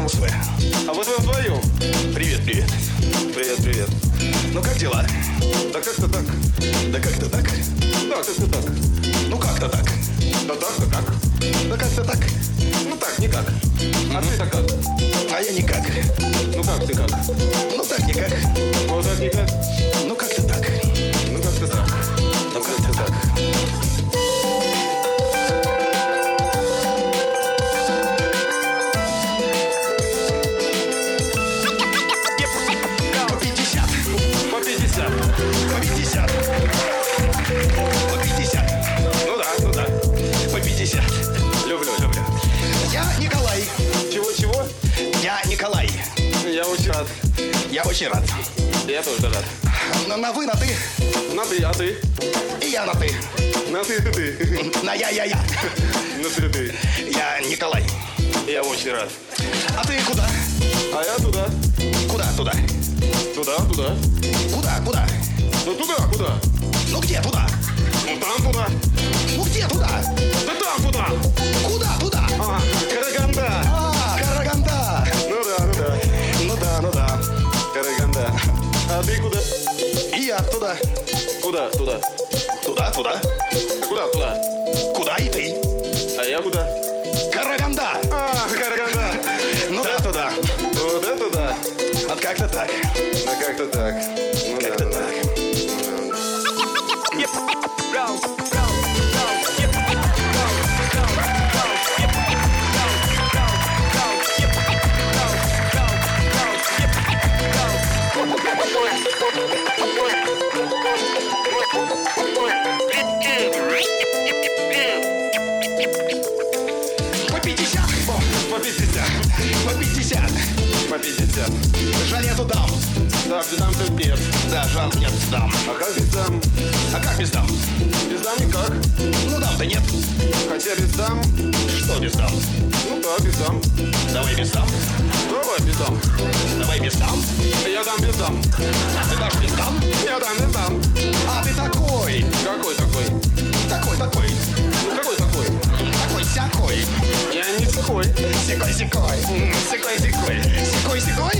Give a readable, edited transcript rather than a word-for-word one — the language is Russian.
УСВ. А вот вы вдвоем. Привет, привет. Привет, привет. Ну как дела? Да как-то так. Да как-то так. Да, как-то так. Ну как-то так. Да так-то как. Да как-то так. Ну так, никак. А ты-то как? А я никак. Ну как ты как? Ну так никак. Ну так никак. Ну как-то так. Ну как-то так. Ну как-то так. По 50. По 50. По 50. По 50. Ну да, ну да. По 50. Люблю, люблю. Я Николай. Чего-чего? Я Николай. Я очень рад. Я очень рад. Я тоже рад. На вы, на ты. На ты, а ты? И я на ты. На ты. На я. На ты. Я Николай. Я очень рад. А ты куда? А я туда. Куда? Туда. Туда. Куда? Ну туда, куда? Ну где туда? Ну там туда. Ну где туда? Да там куда? Куда? А, Караганда. Караганда. Ну да. Караганда. А ты куда? И я туда. Куда? Туда. Туда. А куда? Туда. Куда и ты? А я куда? Караганда. А, Караганда. Ну да, туда. Вот это да. Вот как-то так. А как-то так. Ну да, Как-то ну да. так. По 50. По 50. По 50. По 50. Жаль, нету дам. Да, без дам тут нет. Да, жаль, нет дам. А как без дам? А как без дам? Без дам никак. Ну дам-то нет. Хотя без дам. Что без дам? Ну да, без дам. Давай без дам. Давай без дам. Давай без дам. Я дам без дам. Ты дашь без дам? Я дам без дам. А ты такой. Какой такой? Такой. Ну какой такой? Такой-сякой. Я не такой. Секой. Секой-секой.